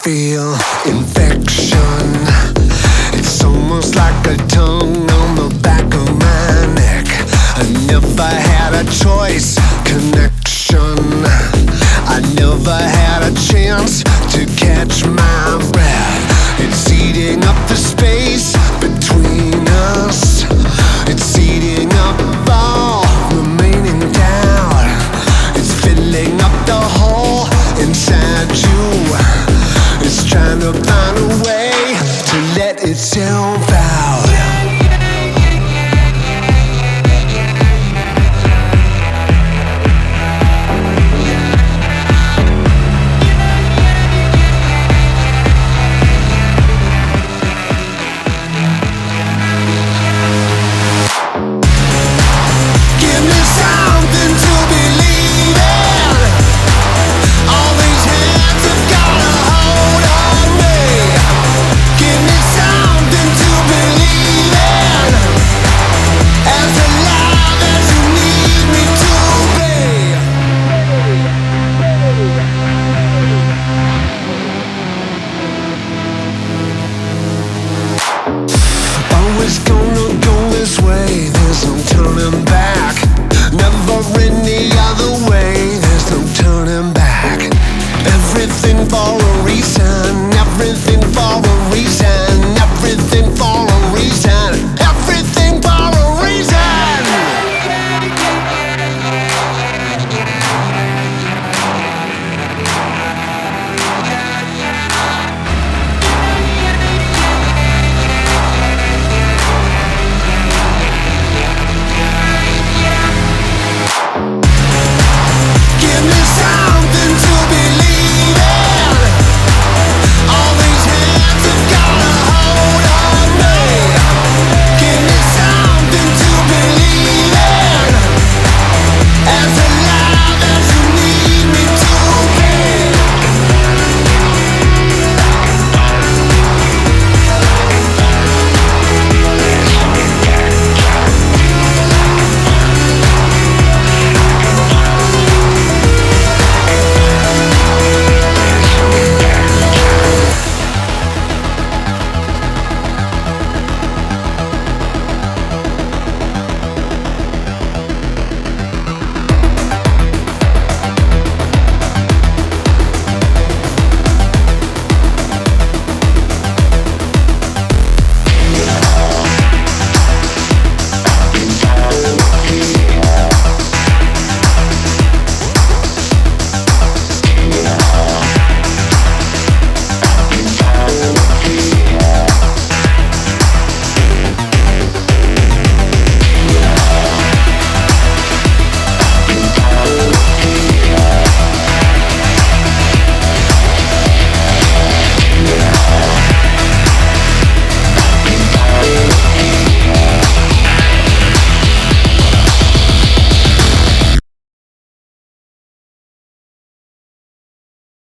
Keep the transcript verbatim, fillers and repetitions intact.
feel infection. It's almost like a tongue on the back of my neck. I never had a choice, connection. I never had a chance to catch my breath. It's eating up the space between us. It's eating up all remaining doubt. It's filling up the hole inside you. It's trying to find a way to let itself out. Always gonna go this way, there's no turning back. Never any other way, there's no turning back. Everything falls